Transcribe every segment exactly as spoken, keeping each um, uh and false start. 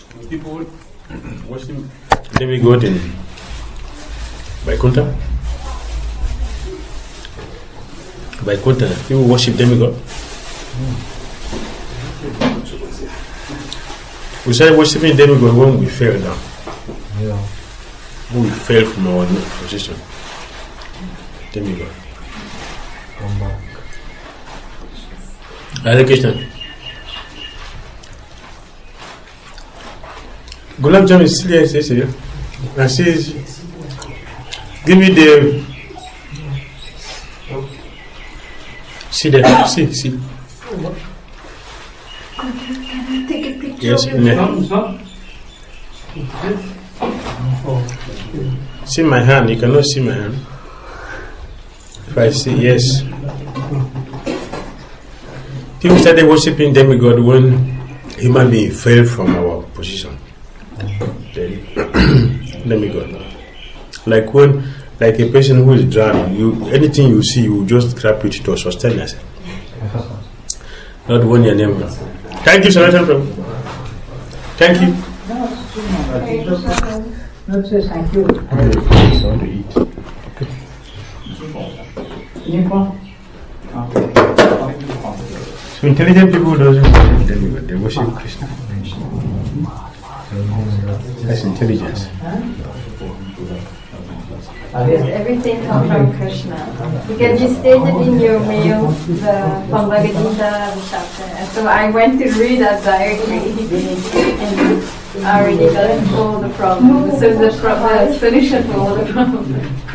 People worship demigod in Vaikunta. Vaikunta, people worship demigod. We started worshiping demigod when we fell down. Yeah. When we fell from our position. Demigod. Come back. Hare Krishna. Gulab Jam is still here, says here. And says, give me the. See there, see, see. Take a picture. Yes, of in your there. See my hand, you cannot see my hand. If I say yes. People started worshipping demigod when human being fell from our position. Demigod. Like when, like a person who is drowning, you anything you see, you just grab it to sustain yourself. Not when your name. Thank you, Sanatan Prabhu. Thank you. Not say thank you. I want to eat. So intelligent people doesn't worship demigod, they worship Krishna. That's intelligence. Because everything comes from Krishna. Because you stated in your mail the Bhagavad Gita, the chapter. And so I went to read that directly. And I already got all the problems. So the, pro- the solution for all the problems.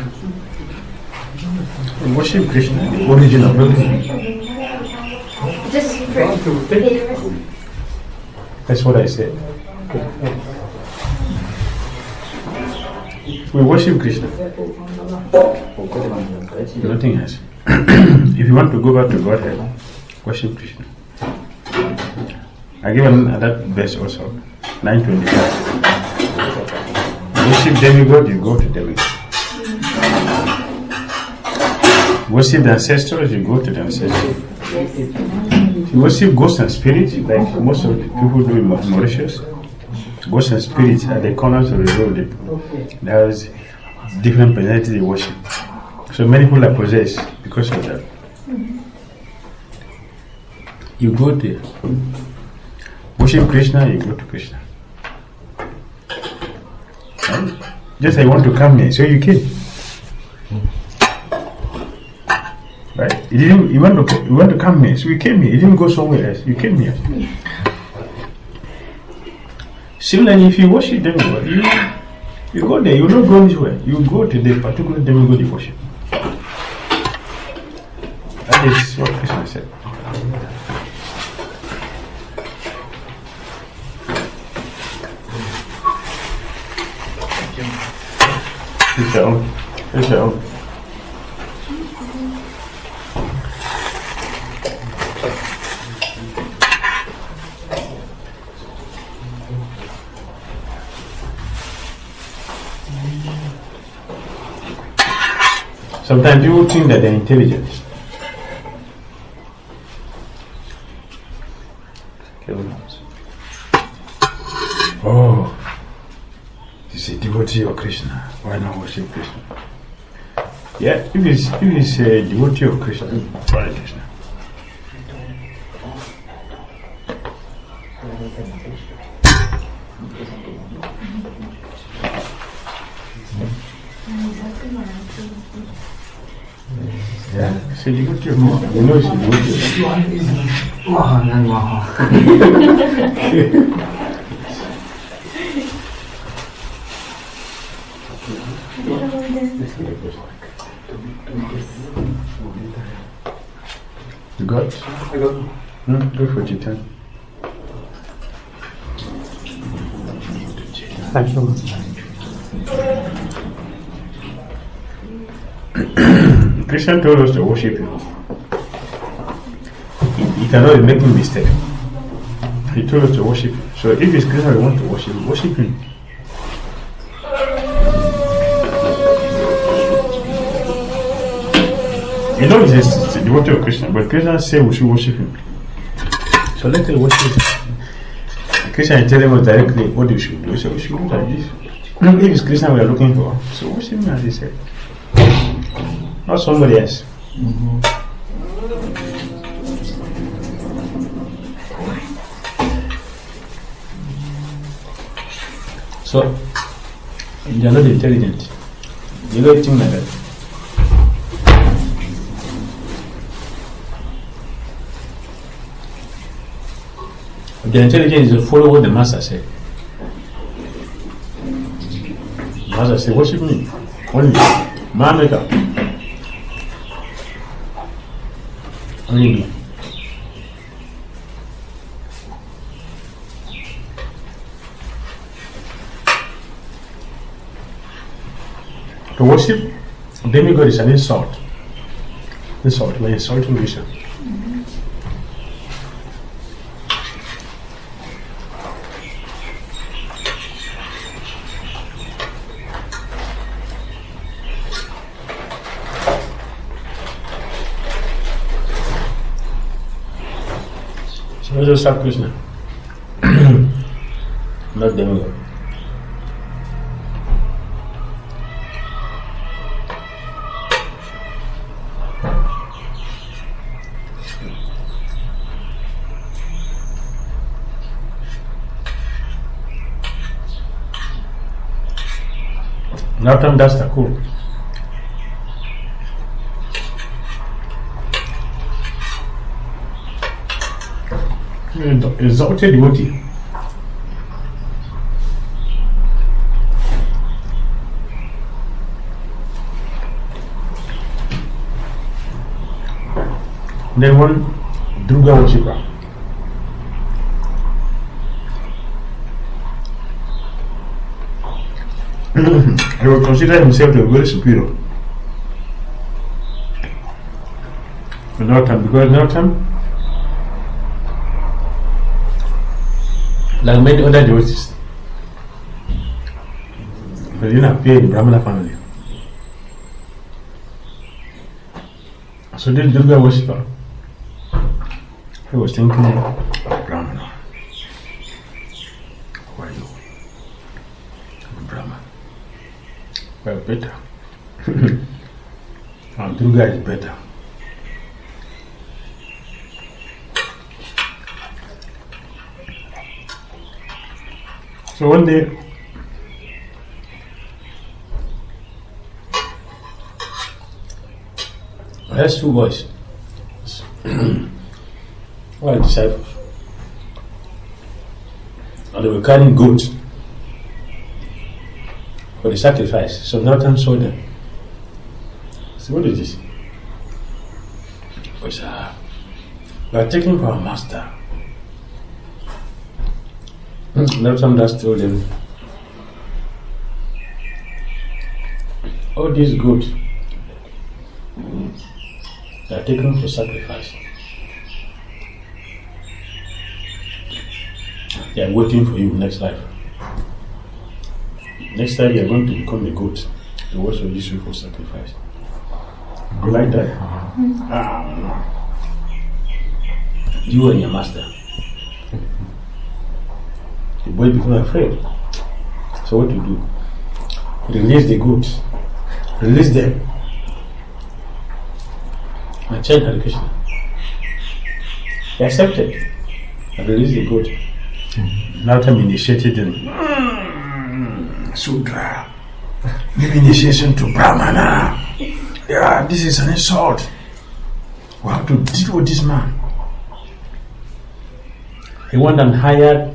Worship Krishna, the origin of everything. Just pray. That's what I said. We worship Krishna. Nothing else. If you want to go back to Godhead, worship Krishna. I give another verse also, nine twenty-five. Worship demigod, you go to demigod. Worship the ancestors, you go to the ancestors. If you worship ghosts and spirits, like most of the people do in Mauritius, ghosts and spirits at the corners of the road, there's different personalities they worship. So many people are possessed because of that. You go there. Worship Krishna, you go to Krishna. Right? Just I want to come here, so you came. Right? You didn't. You want to. You want to come here, so you came here. You didn't go somewhere else. You came here. Similarly, if you worship demigod, you you go there. You don't go anywhere. You go to the particular demigod you worship. That is what Krishna said. It's your own. It's your own. Sometimes people think that they're intelligent. Oh, this is a devotee of Krishna. Why not worship Krishna? Yeah, if it's, if it's a devotee of Krishna, why Krishna? Yeah, so you got your mom. You know, she got You got? I got. Hmm? Go for Jitan. Thank you. Krishna told us to worship him. He, he cannot be making mistake. He told us to worship him. So if it's Krishna we want to worship, worship him. You know he's a devotee of Krishna, but Krishna said we should worship him. So let us worship him. Krishna tell them directly what you should do. He said, we should do like this. If it's Krishna we are looking for, so worship me as he said. Not somebody else. Mm-hmm. So, they are not intelligent. They don't think like that. The intelligence is to follow what the master said. The master said, worship me. Only. Man maker. Only me. To worship demigod is an insult. Insult, by insulting Vishnu. So let's just serve Krishna. Not demigod. Narottam Das Thakur. Exalted devotee. Then one Durga worshipper. He will consider himself to be very superior. But Narottam, because Narottam, like many other devotees, but he didn't appear in Brahmana family. So this Durga worshipper, he was thinking of Brahmana. Who are you? I'm Brahman. Well, better. And Durga is better. So one day, I had two boys, all disciples, and they were carrying goats for the sacrifice. So Narottam saw them. So what is this? He said, ah, we are taking for our master. Narottam Das told them, all these goats they are taken for sacrifice. They are waiting for you next life. Next time you are going to become a goat. The words will use you for sacrifice. You like that? Uh-huh. Ah, you and your master. The boy become afraid. So what to do? Release the goats. Release them. And chant Hare Krishna. He accepted. And released the goat. Mm-hmm. Narottam initiated him. Mm, Sudra. Give initiation to Brahmana. Yeah, this is an insult. We have to deal with this man. He went and hired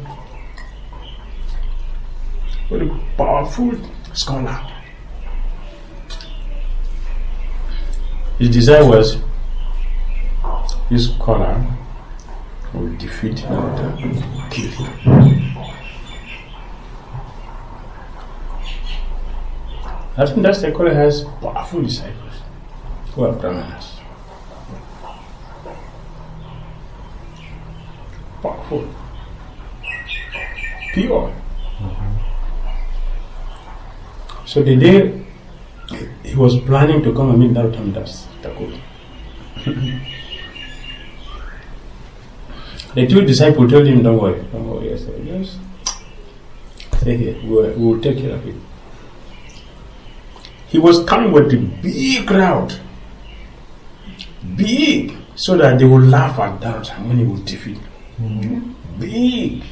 a very powerful scholar. His desire was this scholar will defeat Narottam, kill him. I think that's the scholar has powerful disciples who are Brahmanas. Powerful. Pure. Mm-hmm. So the day he was planning to come and meet Narottam Das Thakur, the two disciples told him, don't worry, don't worry, said, just stay here. We'll, we'll take care of it. He was coming with a big crowd. Big. So that they would laugh at that when he would defeat. Mm-hmm. Big.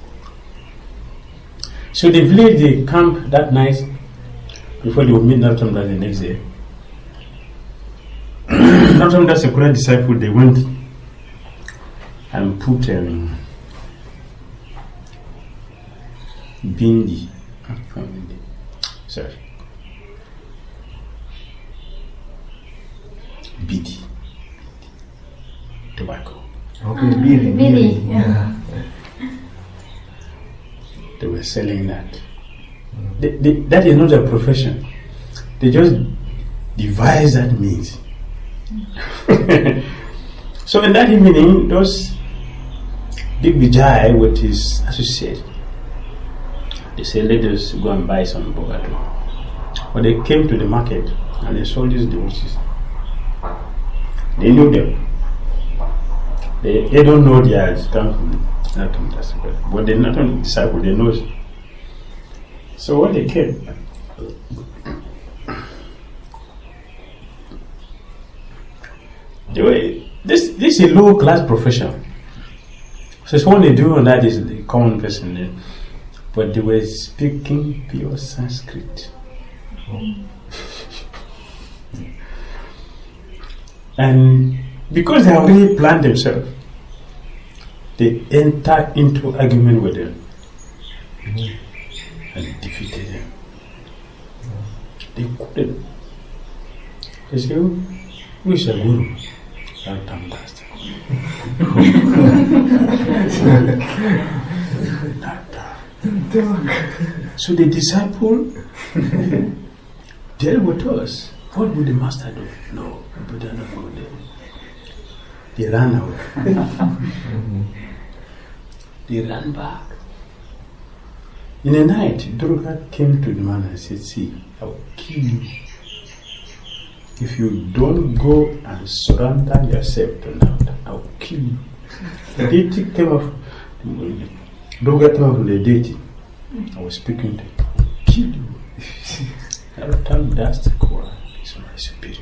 So the village, they camped that night before they would meet Narottam Das the next day. Narottam Das, a Korean disciple, they went and put um, bindi. Sorry. Bidi. Tobacco. Okay, bidi. Bidi, Yeah. They were selling that. They, they, that is not a profession. They just devise that means. So in that evening, those big Vijay with his associate, they said, let us go and buy some bogato. But they came to the market and they saw these devotees. They knew them. They, they don't know they are come from Narottam Das, but they're not a disciple, they know. So when they came, they were, this this is a low class profession. So what they do on that is the common person there. But they were speaking pure Sanskrit. And because they already planned themselves, they entered into argument with them mm-hmm. and defeated them. They couldn't. They said, who is a guru? Narottam Das. So the disciple dealt with us. What would the master do? No, but they're not going there. They ran out. They ran back. In the night, Durga came to the man and said, see, I will kill you if you don't go and surrender yourself to Narottam. I will kill you. The deity came off. Durga came off from the deity. I was speaking to him. I will kill you. Narottam Das the Quran is my superior.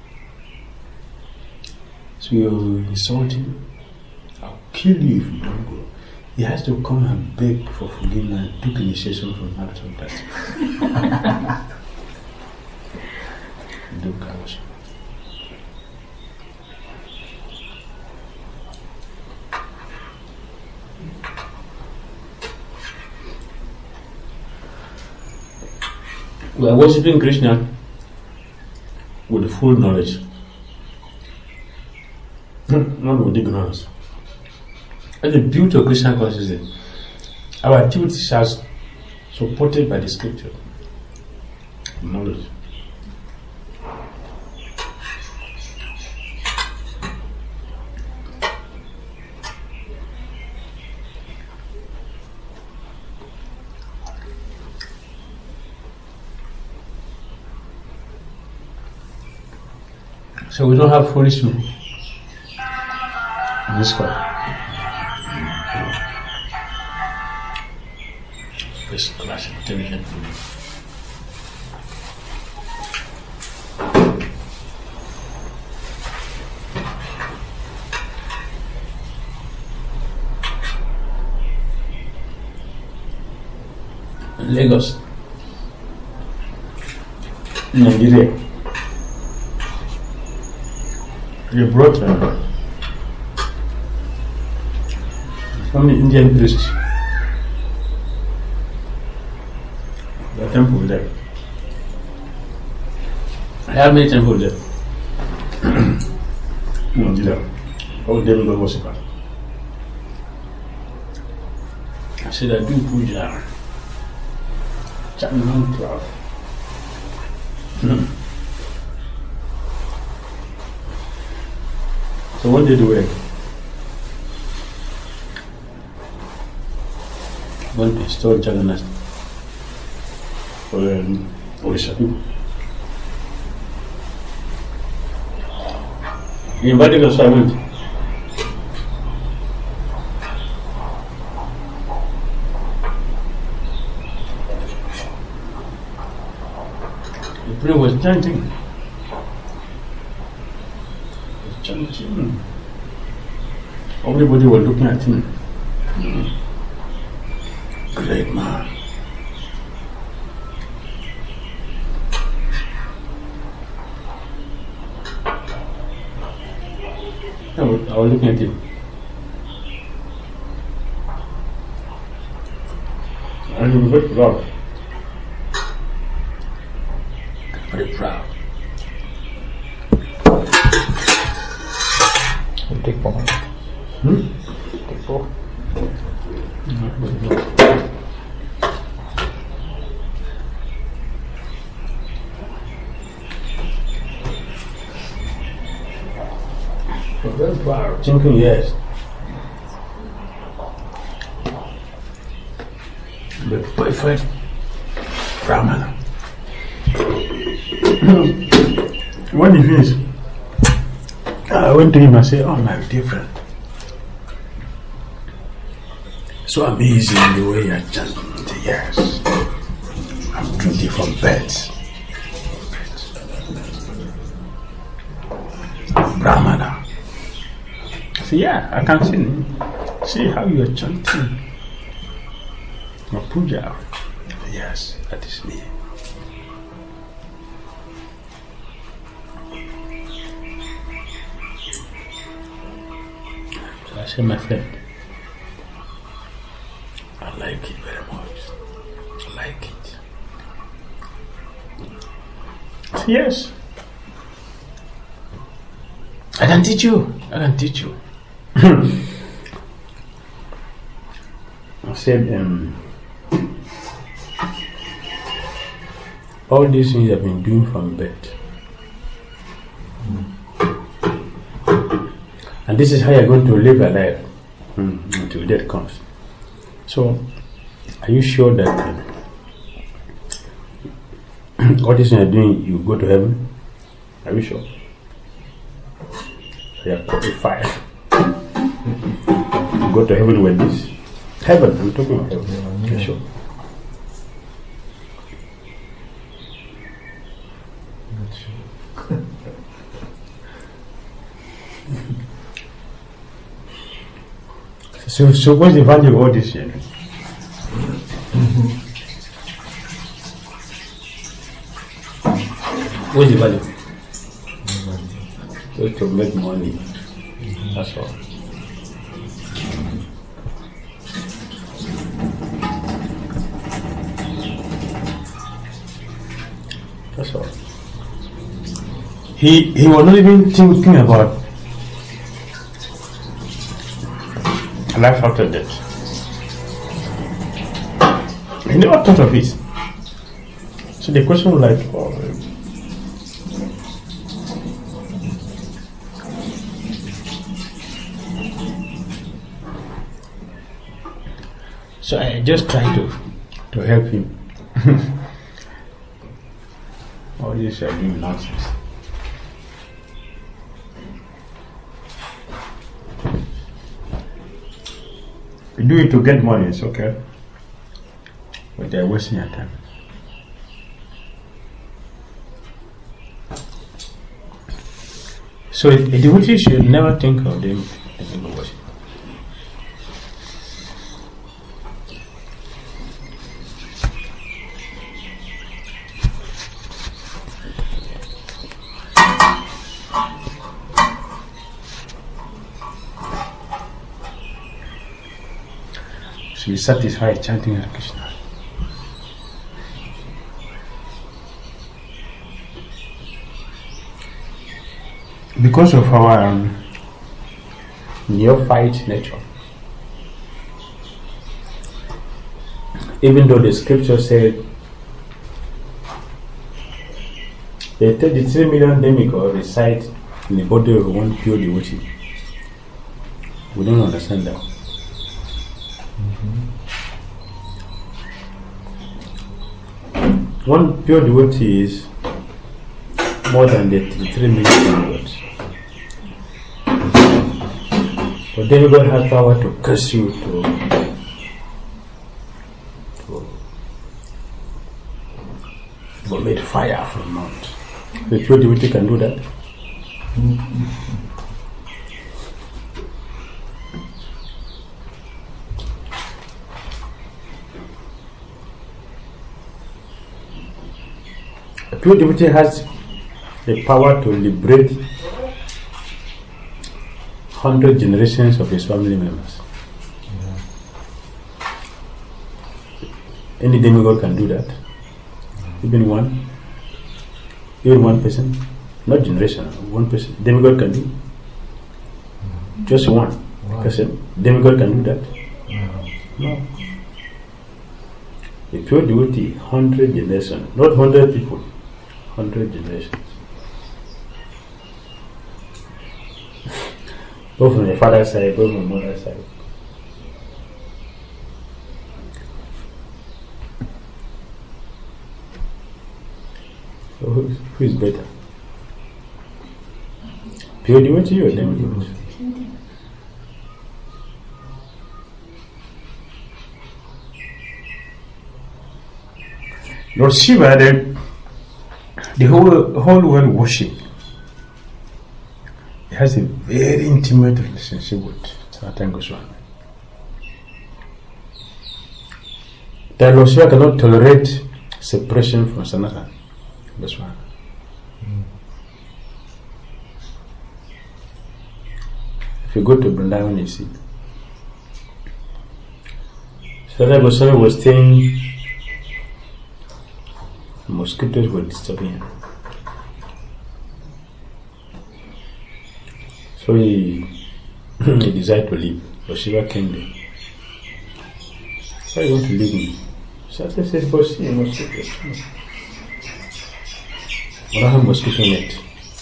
So you insult him, I'll kill you if you don't go. He has to come and beg for forgiveness and took initiation from Narottam Das. Durga was. We are worshipping Krishna with full knowledge. Not with ignorance. And the beauty of Krishna consciousness, our activities are supported by the scripture. Knowledge. So we don't have foolish men in this court. First class intelligent women. In Lagos, in Nigeria, they brought uh, some Indian priests. The temple there. I have many temples there. No, there. All demigod worshippers. I said, I do puja. Chant twelve. So what did they do? One to install Jagannath for um, Odisha people. He invited us, so I went. He was chanting. Chanting. Everybody was looking at him. Great man. I was, I was looking at him. And he was very proud. Very proud. You take four. Hmm? Take four. Very proud. Thinking yes. The perfect Brahmana. When he finished, I went to him and said, "Oh, my dear friend, so amazing the way you're chanting." Yes, I'm drinking from beds. Brahmana. I said, "Yeah, I can see. See how you're chanting. My puja." Yes, that is me. So I said, "My friend, I like it very much. I like it." I said, "Yes, I can teach you. I can teach you." I said, um, all these things I've been doing from birth. And this is how you're going to live a life mm, until death comes. So, are you sure that uh, all this you're doing, you go to heaven? Are you sure? So you're qualified. You go to heaven with this. Heaven, I'm talking about heaven. Are you sure? Not sure. So, so what's the value of all this here? What's the value? So to make money. That's all. That's all. He he was not even thinking about life after death. He never thought of it. So the question was like, oh, so I just tried to to help him. All this are doing nonsense. You do it to get money, it's okay. But they're wasting your time. So a, a devotee should never think of them as a worship. So be satisfied chanting Hare Krishna. Because of our um, neophyte nature, even though the scripture said the thirty-three million demigods reside in the body of one pure devotee, we don't understand that. Mm-hmm. One pure devotee is more than the thirty-three million demigods. But demigod has power to curse you, to, to, to vomit fire from mouth. The pure devotee can do that. A pure devotee has the power to liberate hundred generations of his family members. Any demigod can do that. Even one, even one person, not generation, one person. Demigod can do. Just one person. Demigod can do that. No. A pure devotee, hundred generations, not hundred people, hundred generations. Both from the father's side, both from the mother's side. So who, who is better? Pure devotee or demigod? Lord Shiva, the, the whole whole world worship. He has a very intimate relationship with Sanatana Goswami. That Lord Shiva cannot tolerate separation from Sanatana Goswami. Mm. If you go to Vrindavan, you see Sanatana Goswami was staying. Mosquitoes were disturbing him. So he, he decided to leave. But Shiva came there. Why you want to leave me? Satan says, but see a mosquito. I don't have mosquito net.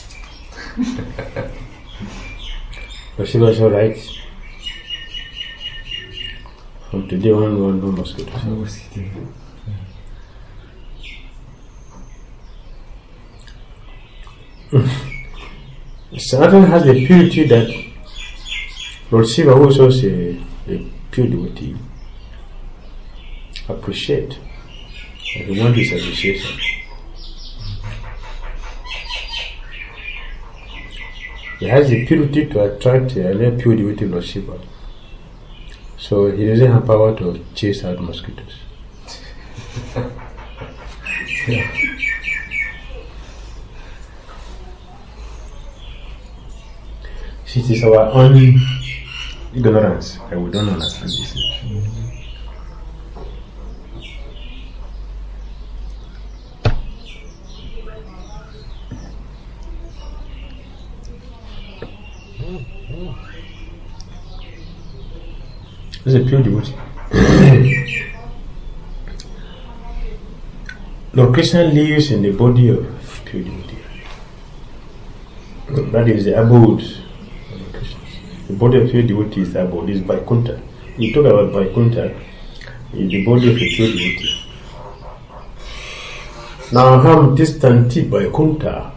But Shiva said, alright. From today on, no, no mosquitoes. No mosquito. Sanatana has a purity that Lord Shiva, who is also a, a pure devotee, appreciate. And he wants his appreciation. He has the purity to attract another pure devotee, Lord Shiva. So he doesn't have power to chase out mosquitoes. Yeah. It is our own ignorance that we don't understand this. This is a pure devotee. Lord Krishna lives in the body of pure devotee. That is the abode. The body of pure devotee is the abode, is Vaikuntha. We talk about Vaikuntha, is the body of a pure devotee. Now, ham distanti Vaikuntha.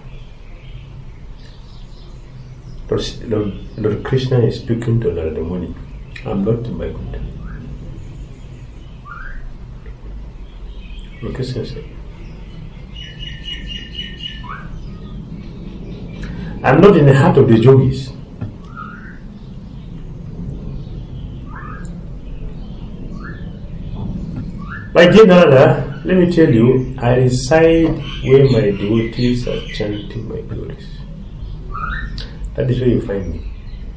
Lord, Lord, Lord Krishna is speaking to Narada Muni. I'm not in Vaikuntha. Lord Krishna said, I'm not in the heart of the yogis. My dear Narada, let me tell you, I reside where my devotees are chanting my glories. That is where you find me.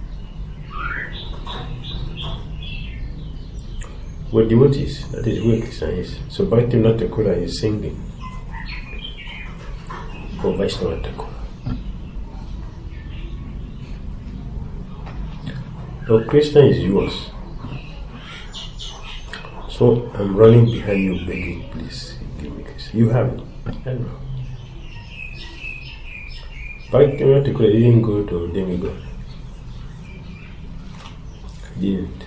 Where devotees, that is where Krishna is. So Bhaktivinoda Thakur is singing for Vaishnava Thakur. Lord Krishna is yours. So I'm running behind you begging, please give me Krishna. You have it. I know. Bhaktivinoda Thakur didn't go to demigod. He didn't.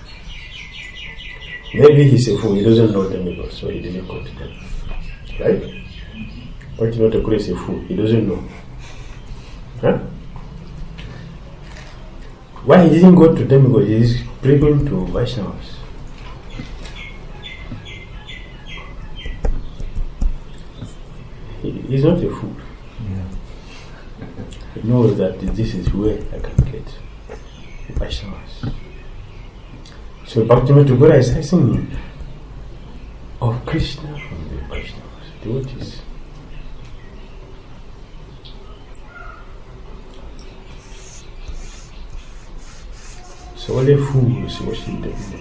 Maybe he's a fool, he doesn't know demigod, so he didn't go to them. Right? Bhaktivinoda Thakur is a fool, he doesn't know. Huh? Why he didn't go to demigod? He is preaching to Vaishnavas. he, he's not a fool. He knows that this is where I can get Vaishnavas. So Bhaktivinoda Thakur is asking of Krishna from the Vaishnavas, devotees. So only fools worship the Lord.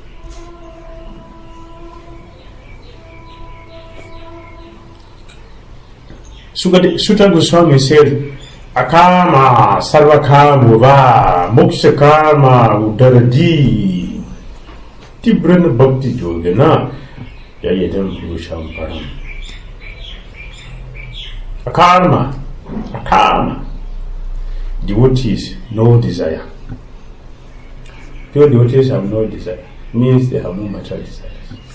Sutta Goswami said, Akama sarvakama va moksha karma udaradi tibran bhakti yogena yayedam purusham param. Akarma, akarma, devotees, no desire. Pure devotees have no desire, means they have no material desires.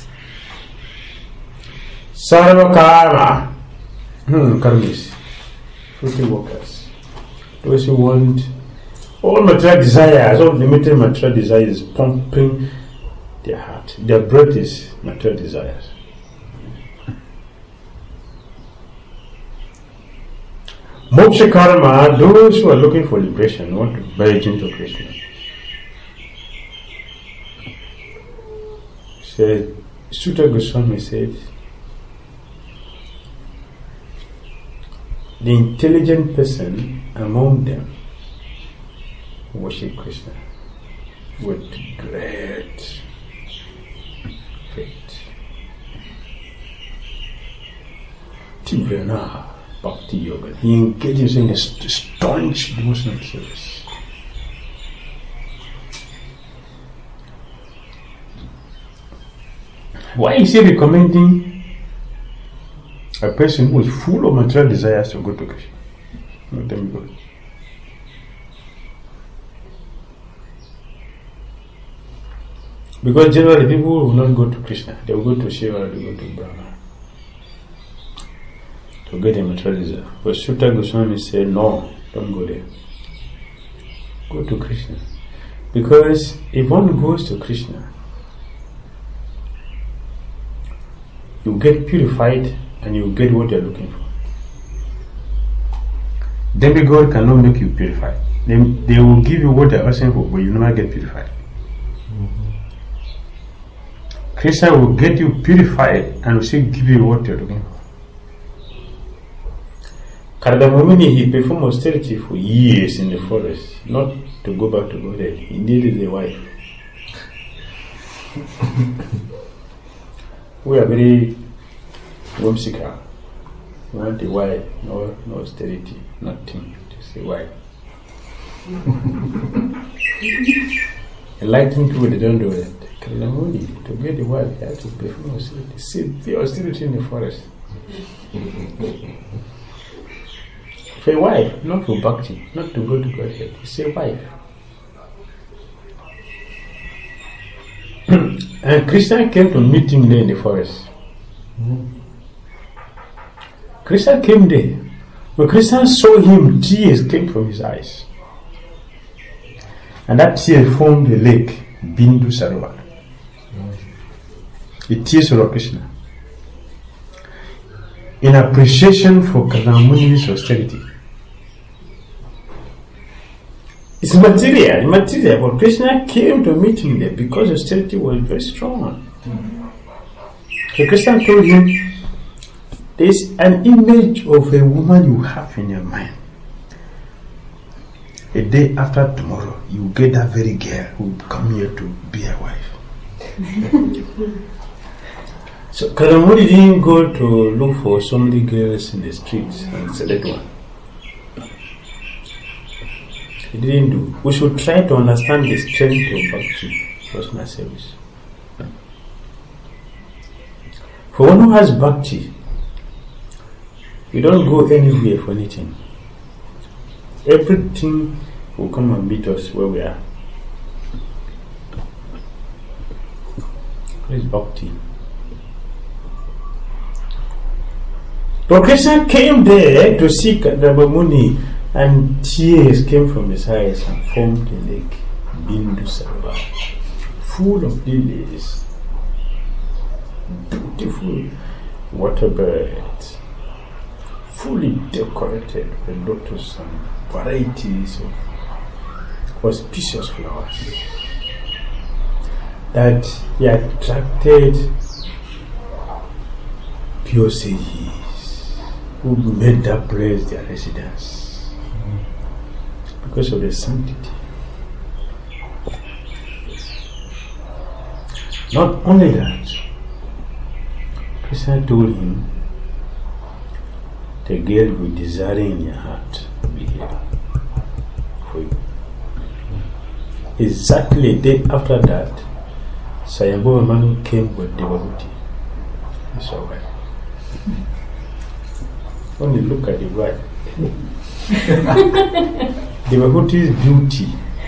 Sarvakarma, hmm, karmis, fruity workers, those who want all material desires, all limited material desires pumping their heart. Their breath is material desires. Moksha karma, those who are looking for liberation, want to merge into Krishna. Said, Sutta Goswami said, the intelligent person among them worship Krishna with great faith. Tivrana Bhakti Yoga. He engages in a staunch devotional service. Why is he recommending a person who is full of material desires to go to Krishna? Let them go. Because generally people will not go to Krishna. They will go to Shiva, they will go to Brahma to get a material desire. But Sutta Goswami said, no, don't go there. Go to Krishna. Because if one goes to Krishna, you get purified and you get what you're looking for. Demigod cannot make you purified. They, they will give you what they're asking for, but you never get purified. Mm-hmm. Krishna will get you purified and will still give you what you're looking for. Kardamamuni, he performed austerity for years in the forest, not to go back to Godhead. He needed a wife. We are very whimsical. We want a wife, no, no austerity, nothing, just a wife. Enlightened people, they don't do that. Kardamamuni, to get a wife, you have to perform austerity. See the austerity in the forest. For a wife, not for bhakti, not to go to Godhead. It's a wife. And Krishna came to meet him there in the forest. Mm-hmm. Krishna came there. When Krishna saw him, tears came from his eyes. And that tear formed a lake, Bindu Sarovar. Mm-hmm. The tears of Krishna. In appreciation for Karnamuni's austerity. It's material, material, but Krishna came to meet him there because austerity was very strong. Mm-hmm. So Krishna told him, there's an image of a woman you have in your mind. A day after tomorrow, you get that very girl who will come here to be a wife. So Kardamamuni didn't go to look for so many girls in the streets and select one. He didn't do. We should try to understand the strength of Bhakti, personal service. For one who has Bhakti, we don't go anywhere for anything. Everything will come and meet us where we are. What is Bhakti? But Krishna came there to seek Kardamamuni, and tears came from his eyes and formed a lake, Bindu Sarovar, full of lilies, beautiful water birds, fully decorated with lotus and varieties of auspicious flowers, that he attracted pure sages who made that place their residence because of the sanctity. Not only that, Krishna told him, the girl with desiring in your heart will be here for you. Exactly a day after that, Swayambhuva Manu came with Devahuti. His wife. Only look at the wife. Devahuti's beauty.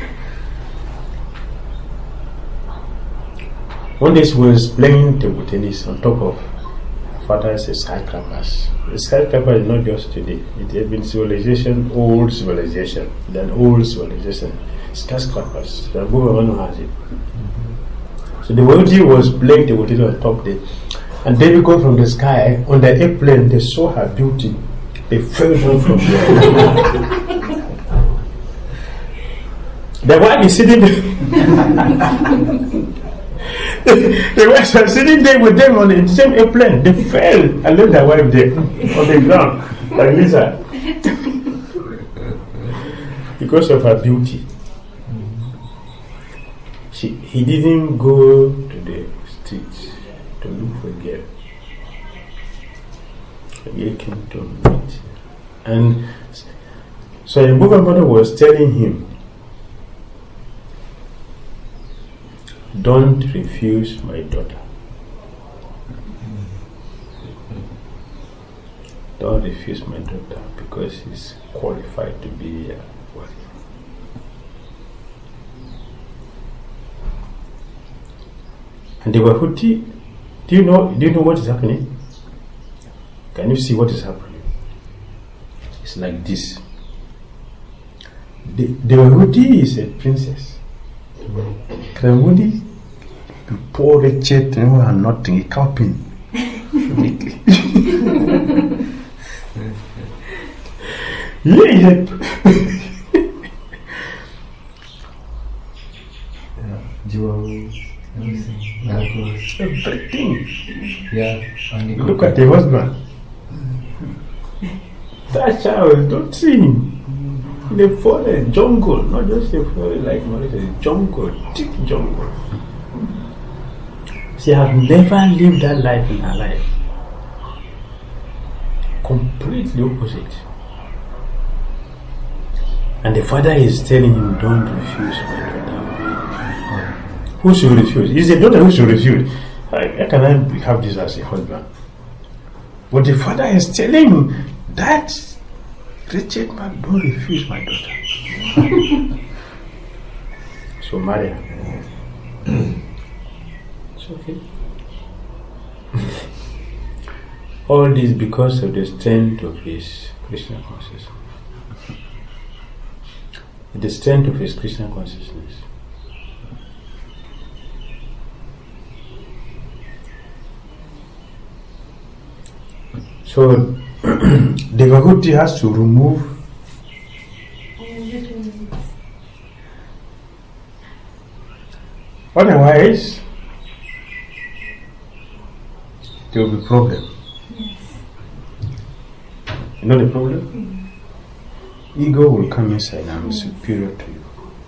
One day she was playing table tennis on top of her father's skyscrapers. The skyscraper is not just today. It has been civilization, old civilization, then old civilization. Skyscrapers. Swayambhuva Manu has it. So the Devahuti was playing table tennis on top there. And they come from the sky, on the airplane, they saw her beauty. They fell down from there. The wife is sitting there. The wife was sitting there with them on the same airplane. They fell and left their wife there on the ground, like Lisa. Because of her beauty. She, he didn't go to the streets to look for a girl. A girl came to meet. And so Swayambhuva Manu was telling him, don't refuse my daughter. Don't refuse my daughter because she's qualified to be a warrior. And Devahuti, do you know do you know what is happening? Can you see what is happening? It's like this. De- Devahuti is a princess. Kramudi, poor wretched and nothing, a cowpin. Yeah, Jewel, everything. Narcos. everything. Yeah. only Look at the husband. That child, don't see him. In the forest, jungle, not just a forest like Mauritius, jungle, thick jungle. She has never lived that life in her life. Completely opposite. And the father is telling him, don't refuse my daughter. Who should refuse? He's the daughter who should refuse. How can I have this as a husband? But the father is telling him, that wretched man, don't refuse my daughter. So marry her. It's okay. All this because of the strength of his Krishna consciousness. The strength of his Krishna consciousness. So Devahuti has to remove otherwise there will be problem. Yes. You know the problem? Mm. Ego will come inside and I'm mm. superior to you.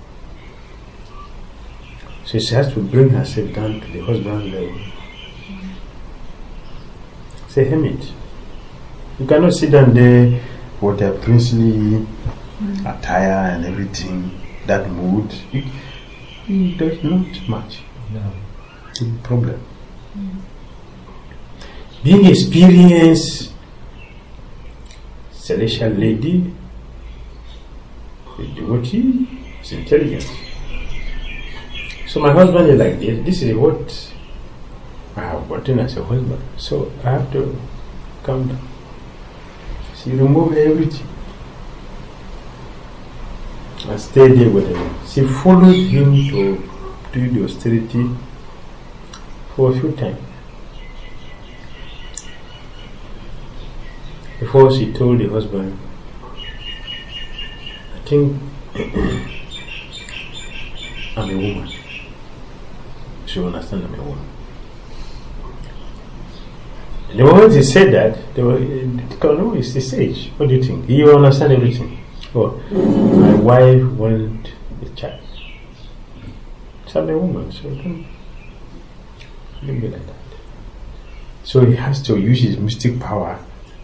So she has to bring herself down to the husband level. Mm. Say, hermit. You cannot sit down there with a princely mm. attire and everything, that mood. It, it does not match. No. It's a problem. Mm. Being experienced celestial lady, the devotee is intelligent. So my husband is like this. This is what I have gotten as a husband. So I have to calm down. She removed everything and stayed there with him. She followed him to do the austerity for a few times. before she told the husband, I think I'm a woman. She will understand I'm a woman. The moment he said that, they were, no, it's his age. What do you think? He will understand everything. Oh, my wife wanted a child. So I'm a woman, so don't, don't be like that. So he has to use his mystic power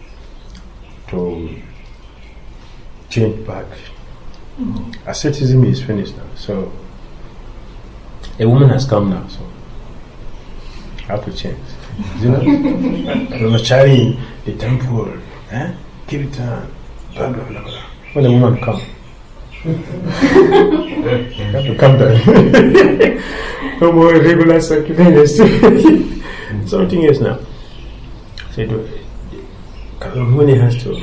to change back. Mm-hmm. Asceticism is finished now, so a woman has come now, so I have to change. You know, I was carrying the temple, eh? Kirtan, blah blah blah blah. When a woman comes, you have to come down. No more regular sacrifice. Something else now. So Kalamuni has to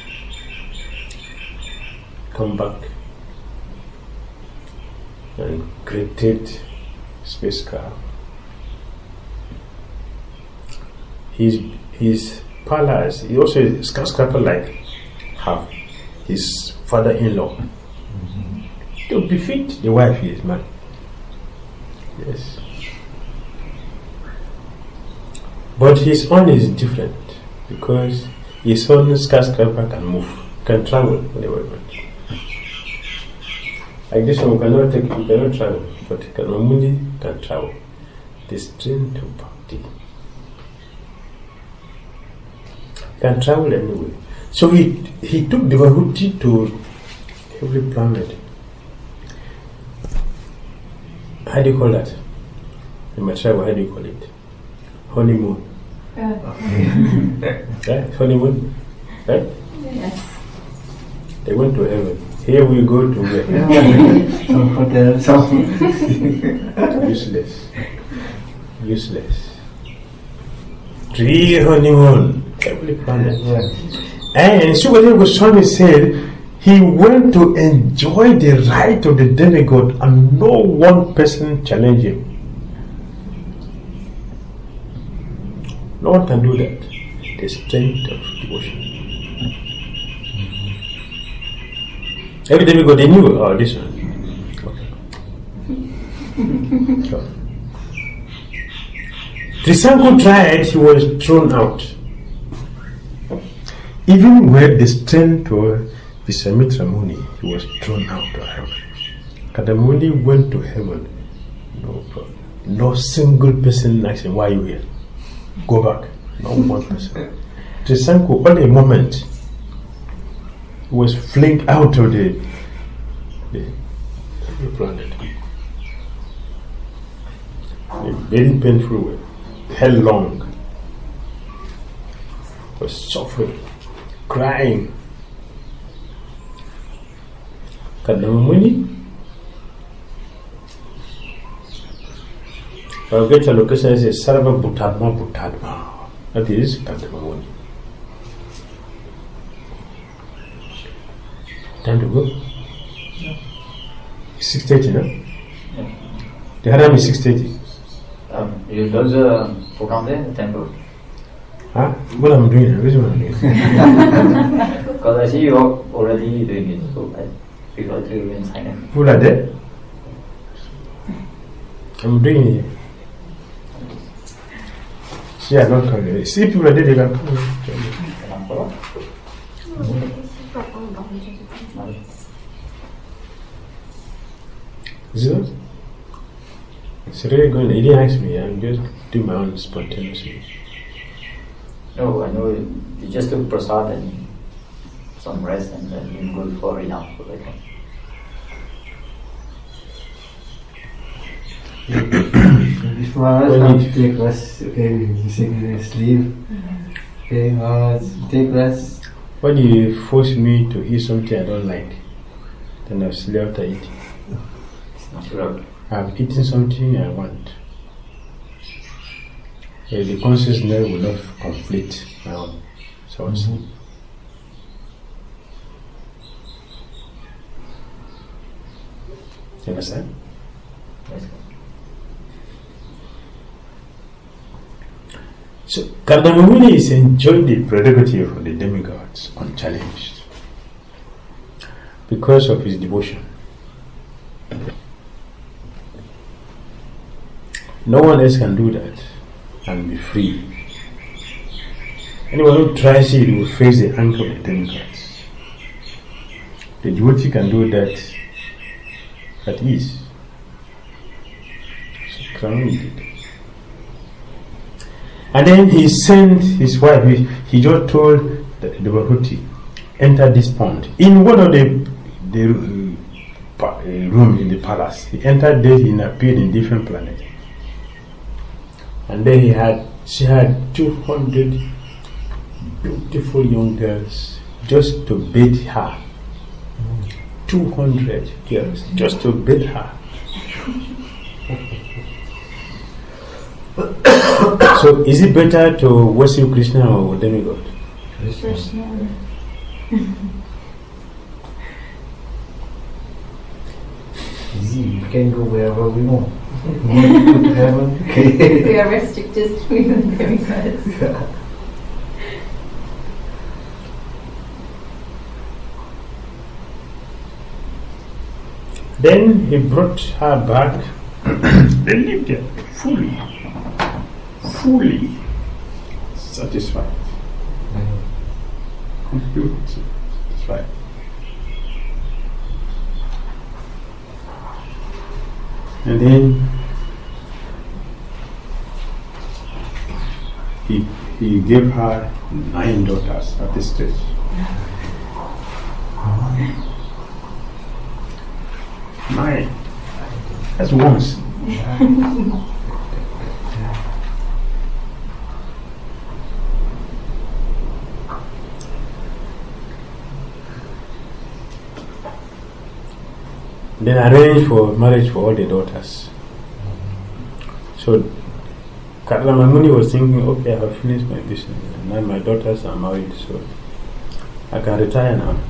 come back and create spacecraft. His his palace, he also is skyscraper like half his father-in-law. Mm-hmm. To befit the wife he is married. Yes. But his own is different because his own skyscraper can move, can travel anywhere. Like this one, we cannot take, we cannot travel, but Kalamuni can travel. The strength of bhakti can travel anywhere. So he he took the Vihuti to every planet. How do you call that? In my tribe, how do you call it? Honeymoon. Uh, Right? Honeymoon? Right? yes. They went to heaven. Here we go to where? Some hotel, some Useless. Useless. Three honeymoon. Every planet. yeah. And Sukadeva Goswami said he went to enjoy the right of the demigod and no one person challenged him. No one can do that. The strength of devotion. Every demigod they knew, oh, this one. Okay. So, Trisanku tried, he was thrown out. Even when the strength of Viswamitra Muni, he was thrown out of heaven. Kadamuni went to heaven. No problem. No single person asked him, why are you here? Go back. Not one person. Trisanku, only a moment, he was flung out of the, the, the planet. A very painful way. Headlong. Was suffering. Crying. Kadamuni. I'll get a location as a Sarva Bhutadma Bhutadma. That is Kadamuni. Time to go? Yeah. six thirty, no? Yeah. The haram is six thirty. Um, you close the program there, the temple? Huh? What I'm doing? This is what I'm doing. Because I see you are already doing it, so I feel like to remain silent. People are there? I'm doing it. See, I don't come here. See, people are there, they can come here. Kenapa? Is it not? It's really going. He didn't ask me. I'm just doing my own spontaneously. No, I know you, you just took prasad and some rest and then you go for enough for later. If Maharaj comes to take rest, okay, we sing sleep. Okay, Maharaj, take rest. Why do you force me to eat something I don't like? Then I'll sleep after eating. It's natural. I've eaten something I want. Yeah, the consciousness will not conflict my own. So I'll sleep. You understand? Yes. So Kardamamuni is enjoying the prerogative of the demigods unchallenged because of his devotion. No one else can do that and be free. Anyone who tries it will face the anger of the demigods. The devotee can do that at ease. So Kardamamuni did. And then he sent his wife, he, he just told the devotee, enter this pond. In one of the, the uh, room in the palace, he entered there, he appeared in different planets. And then he had, she had two hundred beautiful young girls just to bathe her. two hundred girls just to bathe her. So is it better to worship Krishna or demigod? Krishna. Easy, we can go wherever we want. We want to go to heaven. We are restricted to even demigods. Then he brought her back. They lived there fully, fully satisfied. Completely satisfied. And then he he gave her nine daughters at this stage. Nine. That's once. Then arrange for marriage for all the daughters. So Kardamamuni was thinking, okay, I have finished my business. Now my daughters are married, so I can retire now.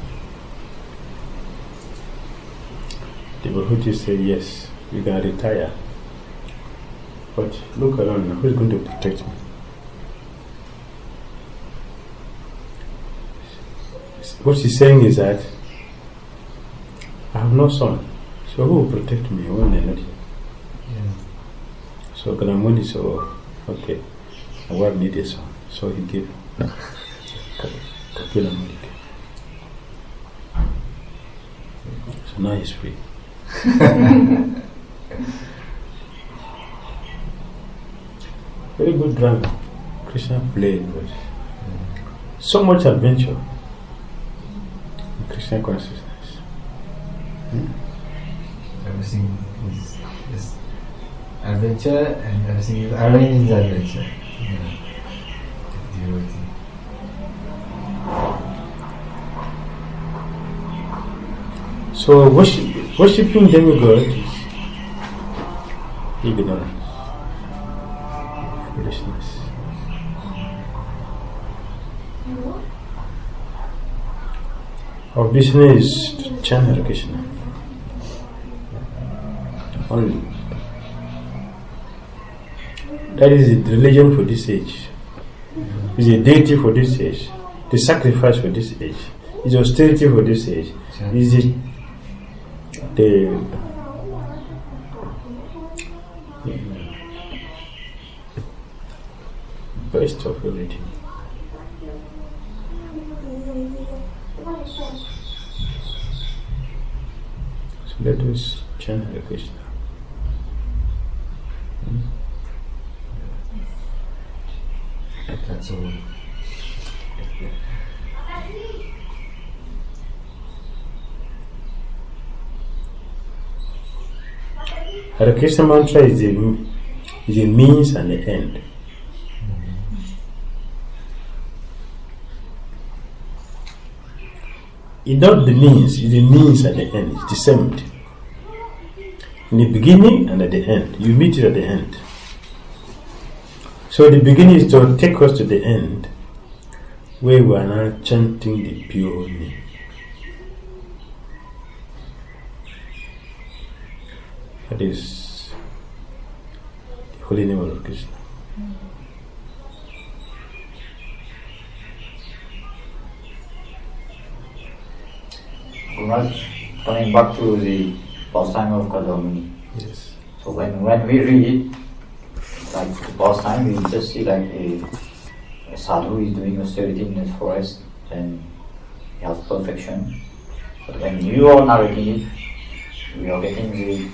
The Devotee said, yes, you can retire. But look around now, who's going to protect me? What she's saying is that I have no son, so who will protect me when I'm not here? Yeah. So Kardamamuni said, oh, okay, my wife needs a son, so he gave Kapila Muni. So now he's free. Very good drama. Krishna played, but so much adventure in Krishna consciousness. Hmm? Everything is, is adventure and everything is arranged adventure. Yeah. Devotee. So worship, worshipping demigod is ignorance, foolishness. Our business is to chant Hare Krishna. Only. That is the religion for this age. It's a deity for this age. The sacrifice for this age. It's austerity for this age. It's the the best of everything. So let us chant Hare Krishna. Hmm? That's all. Hare Krishna mantra is the, is the means and the end. It's not the means, it's the means and the end. It's the same. In the beginning and at the end. You meet it at the end. So the beginning is to take us to the end, where we are now chanting the pure name. That is the holy name of Krishna. Maharaj, coming back to the pastime of Kadamuni. Yes. So when, when we read it, like the pastime, we just see like a, a sadhu is doing austerity in the forest, and he has perfection. But when you are narrating it, we are getting the,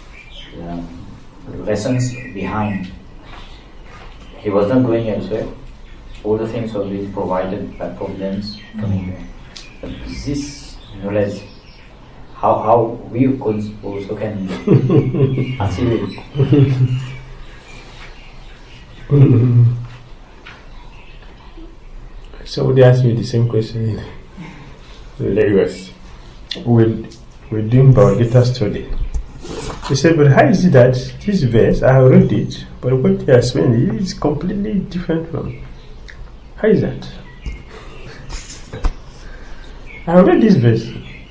the lessons behind. He was not going elsewhere. All the things were being provided by providence coming here. But this knowledge, how how we also can achieve it. Somebody asked me the same question in Lagos. We're, we're doing Bhagavad Gita study. He said, but how is it that this verse, I have read it, but what they are saying is completely different from. How is that? I have read this verse.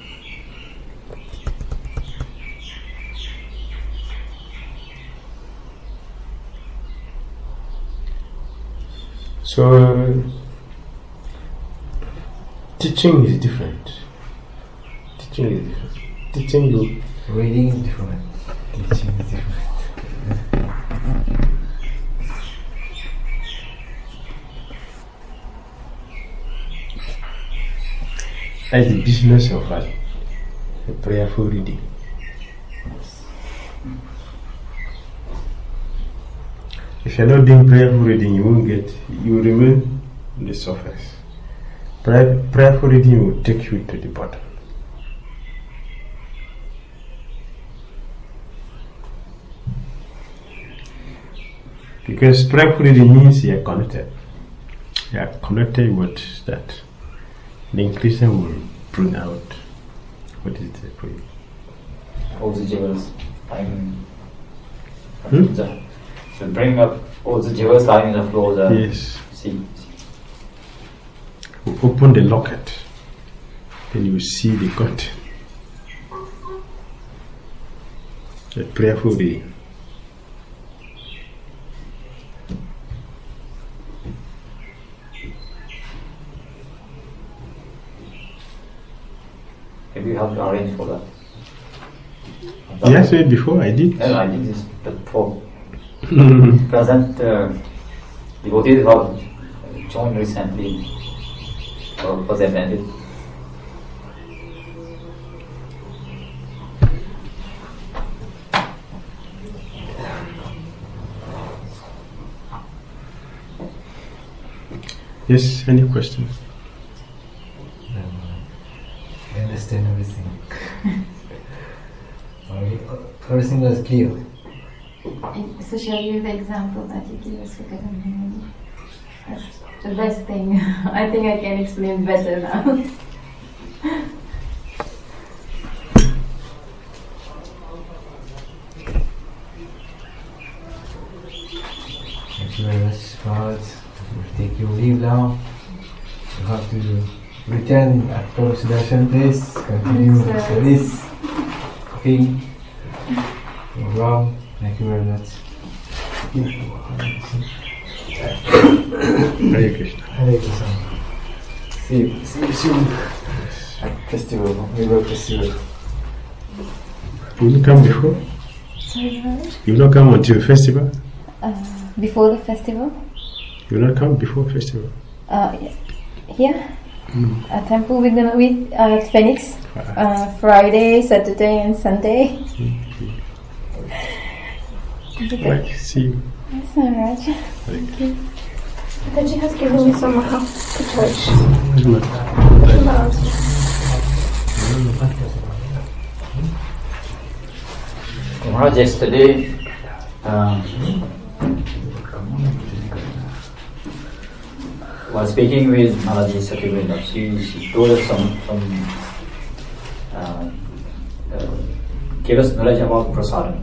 So, teaching is different. Teaching is different. Teaching you. Reading is different. Teaching is different. That's the business of a, a prayerful reading. If you're not doing prayerful reading, you won't get, you will remain on the surface. Prayer, prayerful reading will take you to the bottom. Because prayerful reading means you are connected. You are connected with that. The Christian will bring out what is there for you. All the jewels lying. Hmm? So bring up all the jewels lying on the floor. The Yes. See. You open the locket, then you will see the content. The prayerful reading. Maybe you have to arrange for that. Yes, wait, before I did. No, I did this, but for present uh, devotees who have joined recently or was attended. Yes, any questions? I understand everything. Everything was clear. So shall you give the example that you give us for Kadamuni? That's the best thing. I think I can explain better now. Thank you very much, God. We'll take your leave now. You have to return at Prabhu Sudarshan place, continue Yes, service, cooking, program. Thank you very much. Hare Krishna. Hare Krishna. See you, see you soon at festival, River Festival. You will come before? Sorry, Raj? You will not come until festival? Uh, before the festival? You will not come before festival? Uh, here? Mm. At temple we're gonna be uh, at Phoenix uh, Friday, Saturday and Sunday. Mm-hmm. Right, see you. That's all right. Thank you. Benji has given me some uh, to church. Maharaj, yesterday um, while speaking with Malaji Sakibrinda, she, she told us some, some uh, uh, gave us knowledge about prasadam.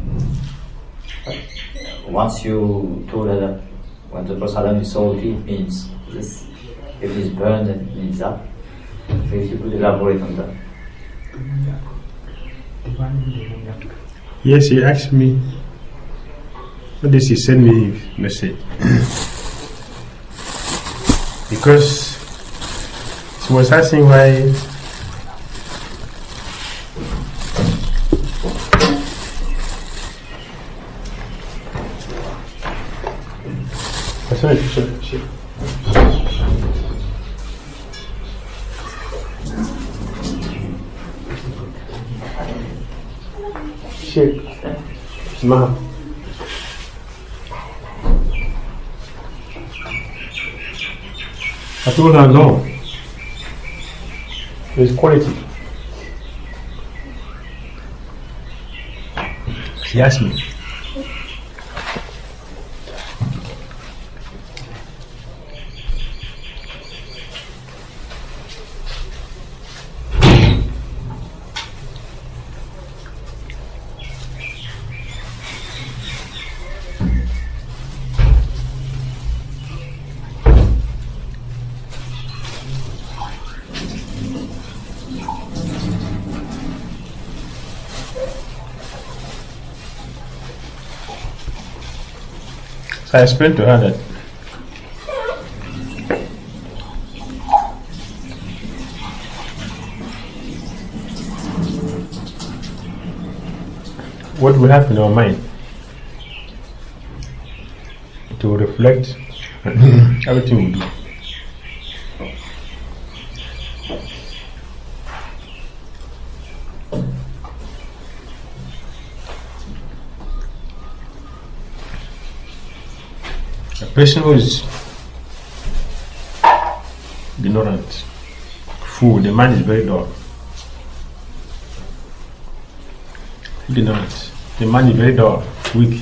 Once you told her that when the prasadam is salty, it means this, if it is burned, then it means that. So if you could elaborate on that. Yes, he asked me. What did he send me a message? Because she was asking why Sorry, sorry, sorry. Shake. Smile. I told her no. There's quality. She asked me. So I explained to her that what we have in our mind to reflect everything we do. A person who is ignorant, fool, the mind is very dull. Ignorant, the mind is very dull, weak.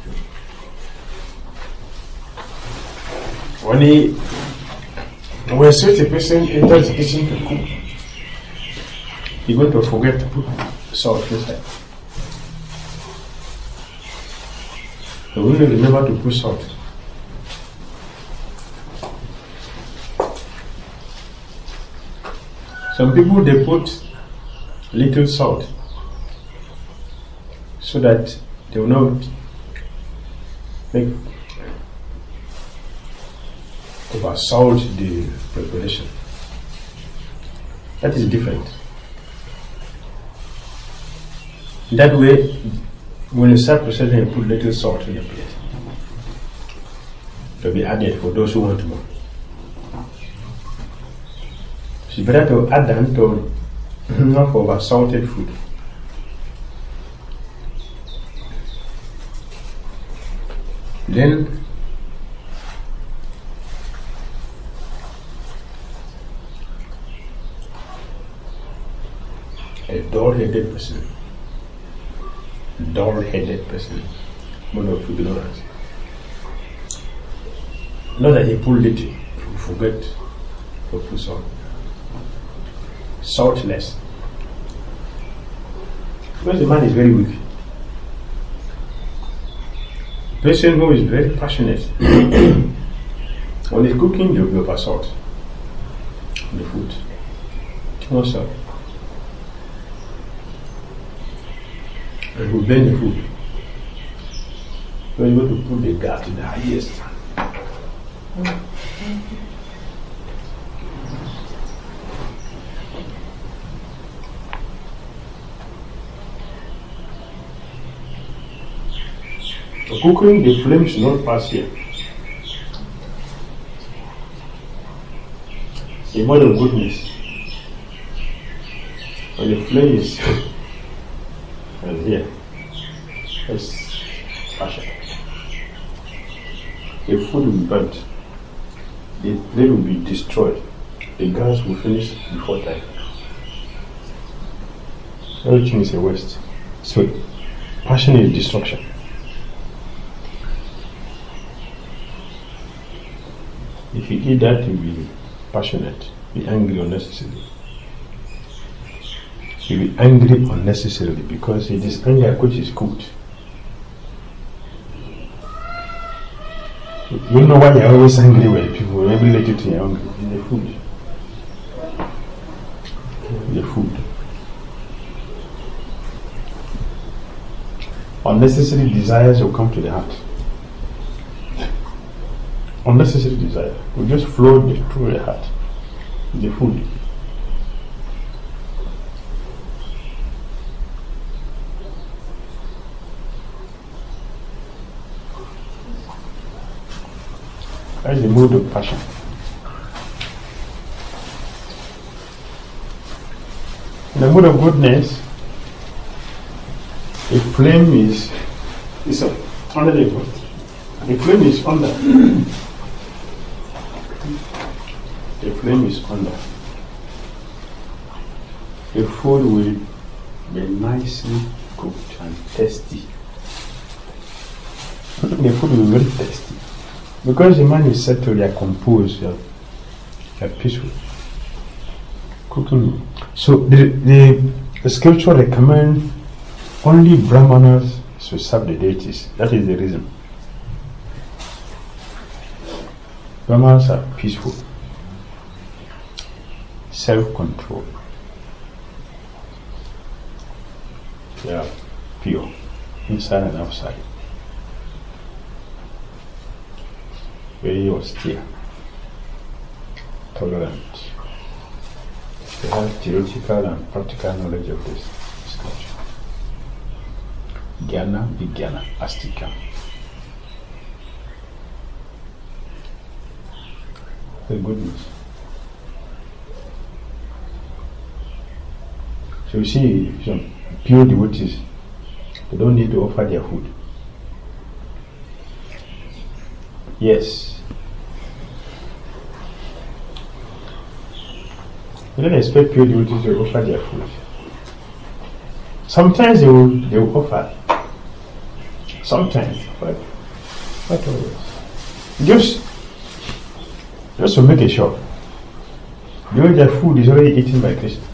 When he, when such a person enters the kitchen to cook, he's going to forget to put salt inside. He will remember to put salt. Some people, they put little salt so that they will not make over salt the preparation. That is different. That way, when you start processing, you put little salt in the plate to be added for those who want more. It's better to add than to not over salted food. Then a dull-headed person, dull-headed person, one of ignorance. Not that he pulled it, he forget to put salt. Saltless. Because the man is very weak. Person who is very passionate, when he's cooking, you'll be over salt on the food. Too much salt. And he will burn the food. So you're going to put the gas to the highest. Cooking, the flame should not pass here. A mode of goodness. When the flame is and here, it's passion. The food will be burnt. The plate will be destroyed. The gas will finish before time. Everything is a waste. So, passion is destruction. If you eat that, you'll be passionate, be angry unnecessarily. You'll be angry unnecessarily because it is anger which is cooked. You know why you're always angry when people will never let you to your angry. In the food. In the food. Unnecessary desires will come to the heart. Unnecessary desire will just flow through the heart, the food. That is the mood of passion. In the mood of goodness, a flame is is a tornado. The flame is under. The flame is under. The food will be nicely cooked and tasty. The food will be very tasty. Because the man is settled, they are composed, they are, they are peaceful. Cooking. So the, the, the scripture recommends only Brahmanas should serve the deities. That is the reason. Brahmanas are peaceful, self-control. They are pure, inside and outside. Very austere, tolerant. They have theoretical and practical knowledge of this scripture. Jnana, Vijnana, Astika. The goodness. So you see, some pure devotees, they don't need to offer their food. Yes. You don't expect pure devotees to offer their food. Sometimes they will, they will offer. Sometimes, but not always. Just, just to make a sure. Because their food is already eaten by Krishna.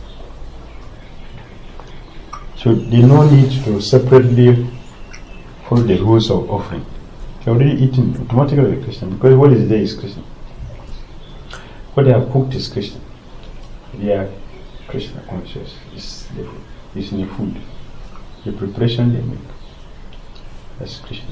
So they no need to separately follow the rules of offering. They already eaten automatically by Krishna, because what is there is Krishna. What they have cooked is Krishna. They are Krishna conscious. It's, the, it's in the food. The preparation they make. That's Krishna.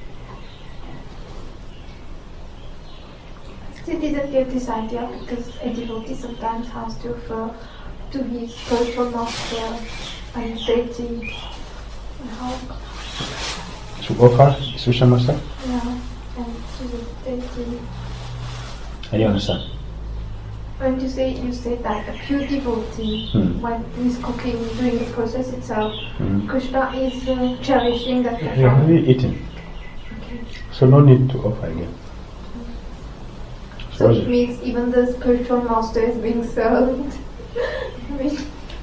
So it didn't get this idea because a devotee sometimes has to refer to his spiritual master and deity. How? To offer spiritual master? Yeah, and to the deity. I don't understand. When you say you say that a pure devotee, Hmm. when he's cooking, doing the process itself, Hmm. Krishna is uh, cherishing that They are already eaten. Okay. So no need to offer again. So it means even the spiritual master is being served. I mean,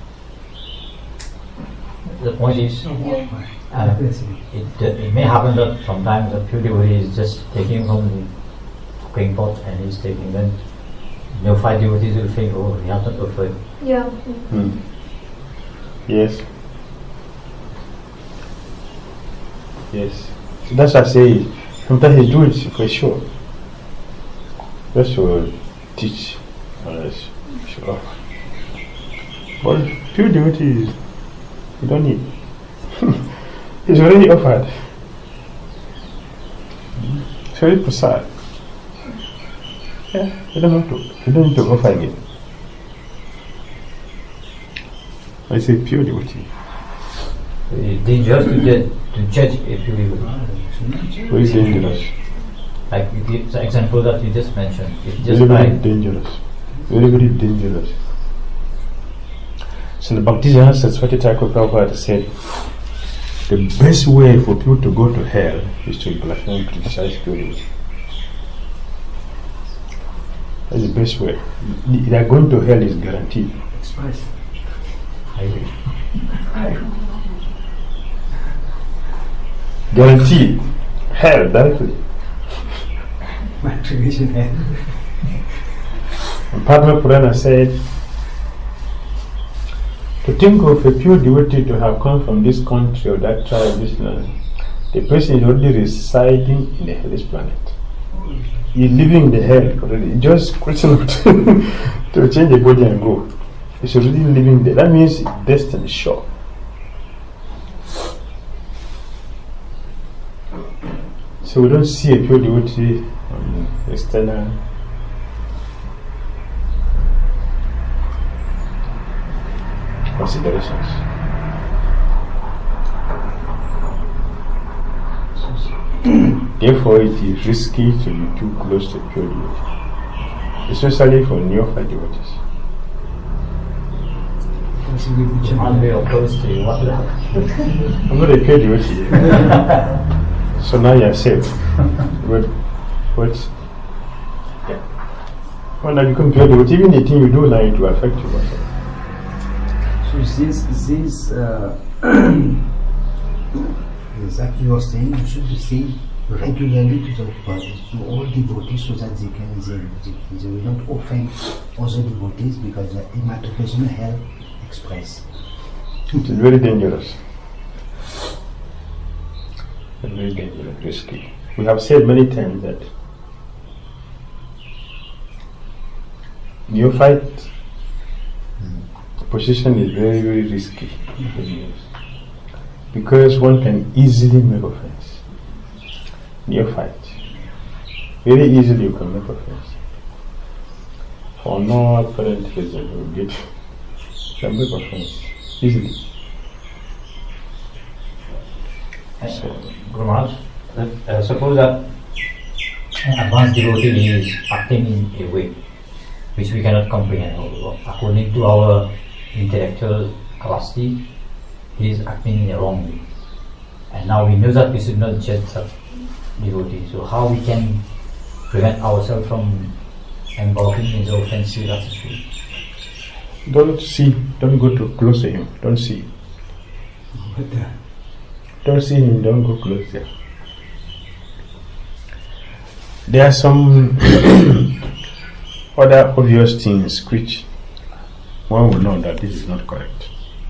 The point is, yeah. uh, it, it may happen that sometimes the pure devotee is just taking from the cooking pot and he's taking then neophyte devotees will think, oh, he has not offered. Yeah. Hmm. Yes. Yes. So that's why I say sometimes he do it for sure. Just to teach others. Sure. But pure devotee is you don't need. It's already offered. It's already prasad. Yeah, you don't have to. You don't need to offer again. I say pure devotee. It's dangerous to get to judge a pure devotee. Very dangerous. Like the example that you just mentioned. It's just Very, very like dangerous. Very, very dangerous. So the Bhaktisiddhanta Saraswati Thakur Prabhupada said, the best way for people to go to hell is to blaspheme and criticize pure devotee. That's the best way. They are going to hell is guaranteed. Express. I agree. Guaranteed. Hell directly. Matriculation hell. And Padma Purana said, to think of a pure devotee to have come from this country or that tribe, this land, the person is already residing in the hellish planet. He's living in the hell already. Just question to change the body and go. He's already living there. That means destiny is sure. So we don't see a pure devotee on external. Considerations. Therefore, it is risky to be too close to pure devotee, especially for neophyte devotees. I'm very opposed to you. What will happen? I'm not a pure devotee. So now you're safe. But what? Yeah. When I become pure devotee, even the thing you do now, it will affect you also. So since this uh, exactly you are saying, you should say regularly to the to all devotees so that they can they, they, they will not offend other devotees because the immatriculation hell express. It is very dangerous. It's very dangerous, risky. We have said many times that neophyte position is very, very risky. Because one can easily make offense. Neophyte. Very easily you can make offense. For no apparent reason you get can make offense easily. So, Guru Maharaj, uh, suppose that an advanced devotee is acting in a way which we cannot comprehend. According to our intellectual capacity, he is acting in a wrong way. And now we know that we should not judge such devotee. So how we can prevent ourselves from embarking in the offensive attitude? Don't see, don't go too close to him. Don't see. Don't see him, don't go close there. There are some other obvious things which one will know that this is not correct.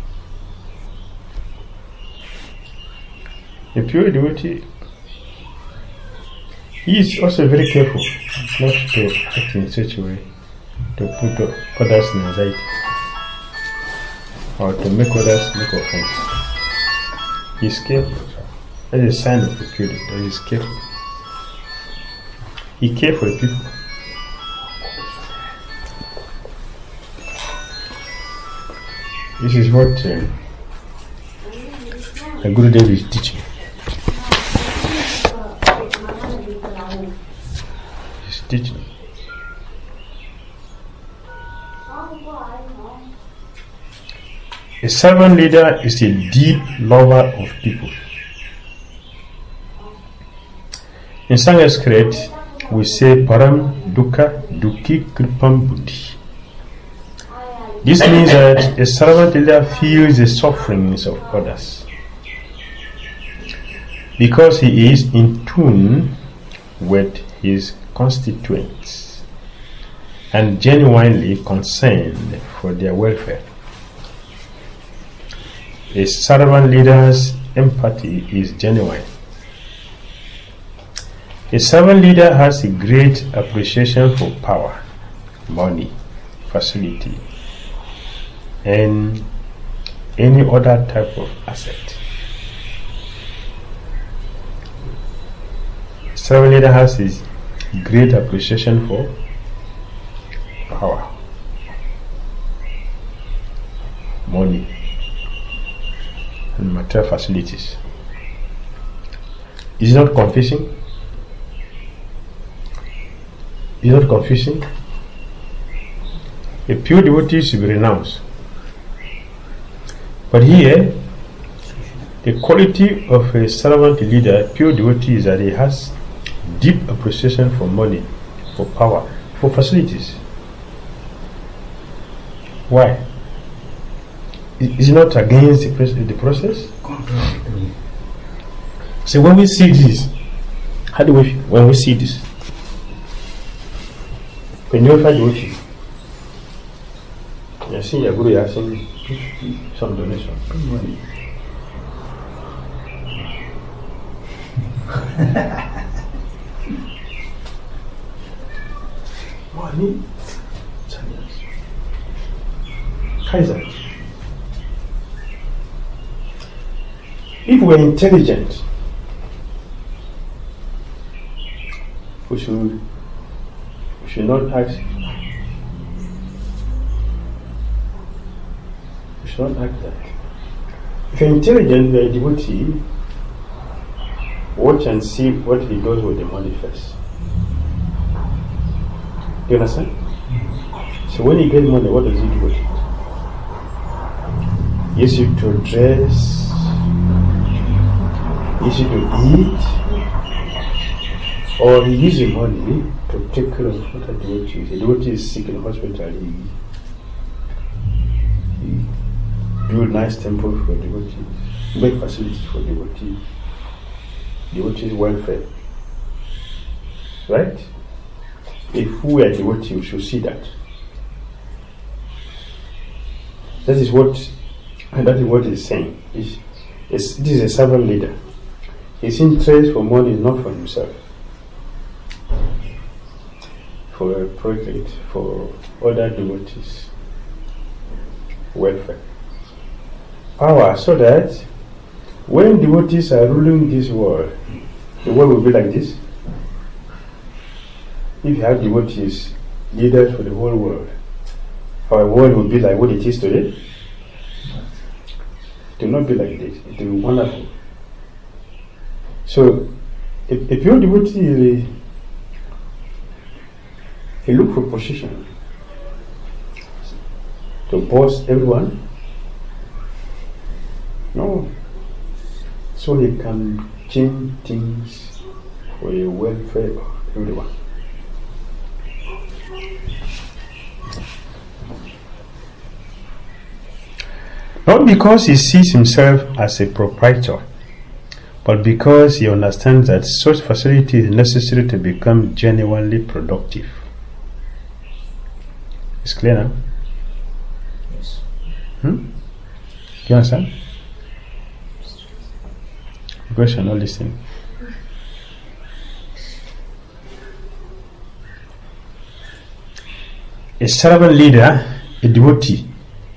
A pure devotee, he is also very careful not to act in such a way to put others in anxiety or to make others make offense. He is careful. That is a sign of a pure devotee. He is careful. He cares for the people. This is what uh, the Gurudev is teaching. He's teaching. A servant leader is a deep lover of people. In Sanskrit, we say Param Dukkha Dukhi Kripam Buddhi. This means that a servant leader feels the sufferings of others because he is in tune with his constituents and genuinely concerned for their welfare. A servant leader's empathy is genuine. A servant leader has a great appreciation for power, money, facility, and any other type of asset. A servant leader has a great appreciation for power, money, and material facilities. Is it not confusing? Is it not confusing? A pure devotee should be renounced. But here, the quality of a servant leader, pure devotee, is that he has deep appreciation for money, for power, for facilities. Why? Is it not against the process? So when we see this, how do we feel when we see this? When you find devotee, you see your guru asking some donation. Money. Money. Kaiser. If we're intelligent, we should, we should not act. We should not act that. If you're intelligent, you're a devotee, watch and see what he does with the money first. Do you understand? So when he gets money, what does he do with it? He uses it to dress, he uses it to eat, or he uses money to take care of what a devotee is. A devotee is sick in hospital, he, he build nice temples for devotees, make facilities for devotees, devotees' welfare. Right? If we are devotees, we should see that. That is what, and that is what he's saying. He's, he's, this is a servant leader. His interest for money is not for himself, for a project, for other devotees' welfare. Power, so that when devotees are ruling this world, the world will be like this. If you have devotees, leaders for the whole world, our world will be like what it is today. It will not be like this. It will be wonderful. So, if, if your devotee, he look for position to boss everyone. No. So he can change things for the welfare of everyone. Not because he sees himself as a proprietor, but because he understands that such facility is necessary to become genuinely productive. It's clear now? Yes. Hmm? Do you understand? Because you're not listening. A servant leader, a devotee,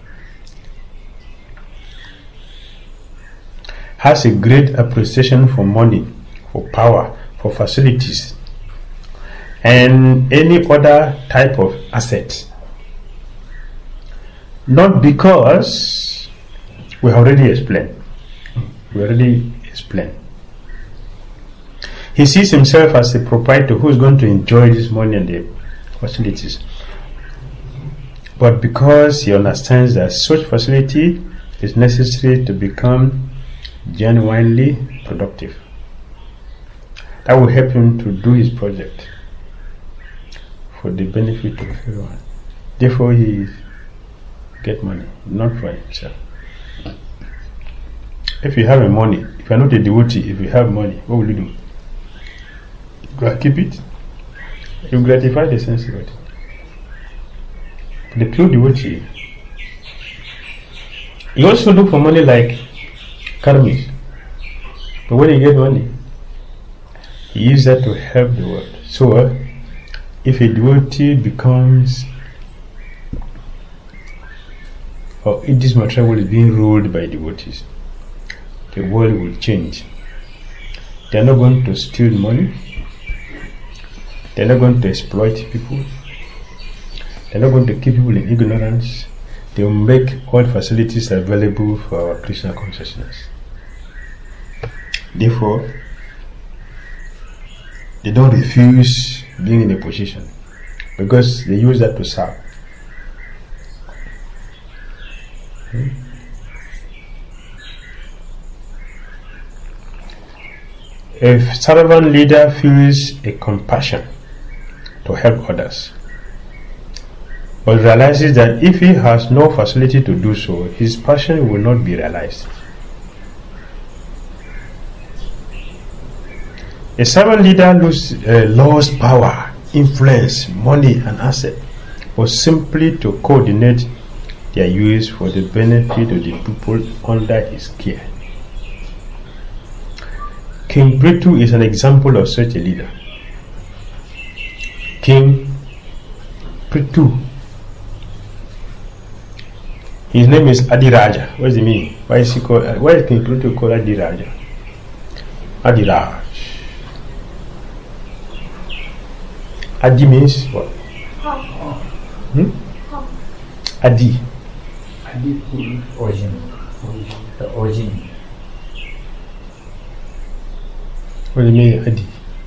has a great appreciation for money, for power, for facilities, and any other type of asset. Not because we already explained. We already explained. He sees himself as a proprietor who is going to enjoy this money and the facilities. But because he understands that such facility is necessary to become genuinely productive. That will help him to do his project for the benefit of everyone. Therefore, he get money, not for himself. If you have a money, if you are not a devotee, if you have money, what will you do? You keep it. You gratify the sense of it. The true devotee, you also look for money like karmis. But when he gets money, he uses that to help the world. So, uh, if a devotee becomes, or if this material world is being ruled by devotees, the world will change. They are not going to steal money. They are not going to exploit people. They are not going to keep people in ignorance. They will make all facilities available for our Krishna consciousness. Therefore, they don't refuse being in a position because they use that to serve. Hmm? If servant leader feels a compassion to help others, but realizes that if he has no facility to do so, his passion will not be realized. A servant leader lose, uh, lost power, influence, money and asset was simply to coordinate their use for the benefit of the people under his care. King Prithu is an example of such a leader. King Prithu. His name is Adiraja. What does it mean? Why is he called? Uh, why is King Prithu called Adiraja? Adiraj. Adi means what? Hmm? Adi. Adi, origin. The origin. What do you mean, Adi?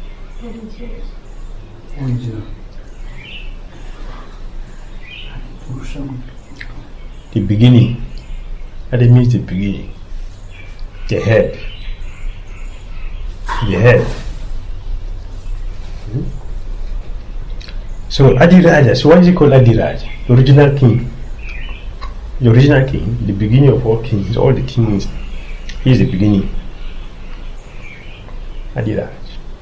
The beginning. Adi means the beginning. The head. The head. Hmm? So Adi Raja, so why is he called Adi Raja? The original king. The original king, the beginning of all kings, all the kings, he is the beginning. Adi Raja.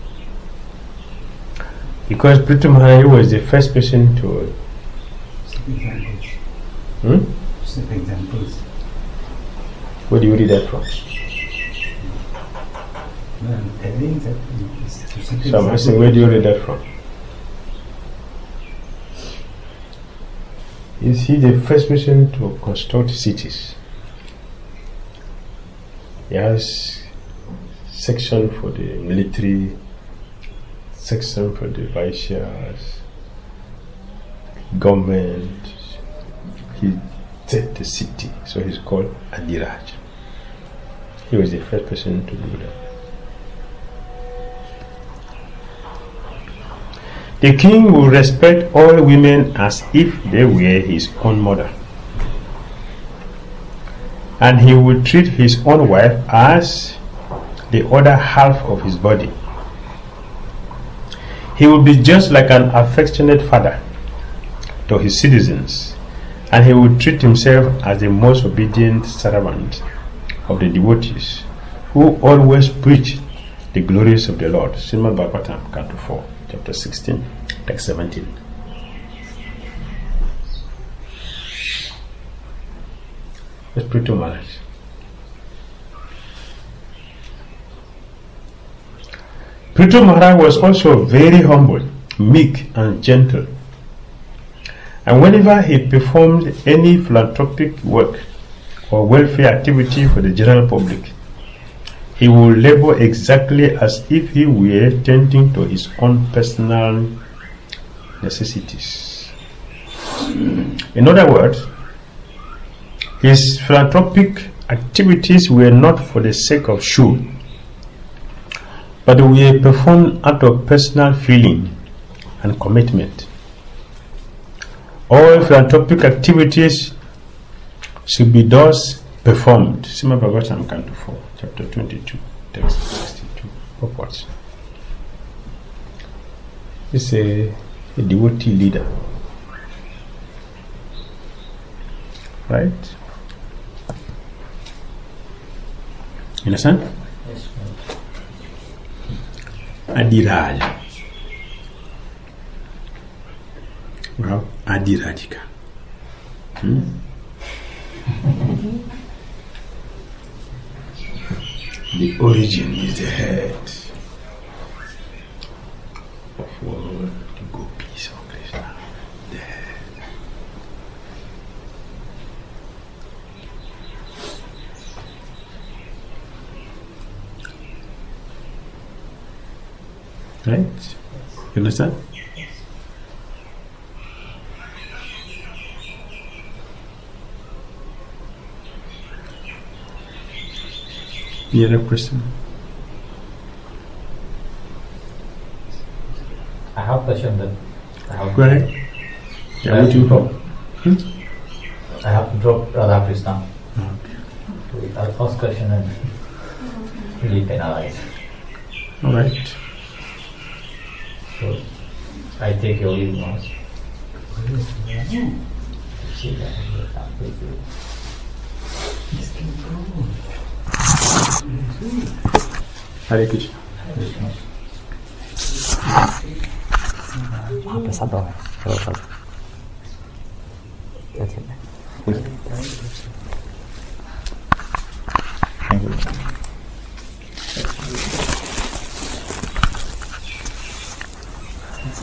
Because Prithu Maharaj was the first person to. Examples. Hmm? Some examples. Where do you read that from? No, I'm telling that. it's- So I'm asking, where do you read that from? Is he the first person to construct cities? He has section for the military, section for the vaishyas, government. He set the city, so he's called Adiraj. He was the first person to do that. The king will respect all women as if they were his own mother. And he will treat his own wife as the other half of his body. He will be just like an affectionate father to his citizens, and he will treat himself as the most obedient servant of the devotees, who always preach the glories of the Lord. Srimad Bhagavatam, Canto four. Chapter sixteen, text seventeen. Let's pray to Maharaj. Prithu Maharaj was also very humble, meek, and gentle. And whenever he performed any philanthropic work or welfare activity for the general public, he would labor exactly as if he were tending to his own personal necessities. In other words, his philanthropic activities were not for the sake of show, but were performed out of personal feeling and commitment. All philanthropic activities should be thus performed. Srimad Bhagavatam, Canto four, Chapter twenty-two, text sixty-two, upwards. This is a, a devotee leader. Right? You understand? Yes, Adiraj. Well, Adirajika. Hmm? The origin is the head of all the gopis of Krishna. The head. Right? You understand? Any other question? I have a question that I have Go ahead. Yeah, I what you drop. Hmm? I have to drop Radha Krishna. Okay. The first question and really penalize. All right. So I take your leave now. See that. Hare Krishna. वहाँ पे सब है चलो चलो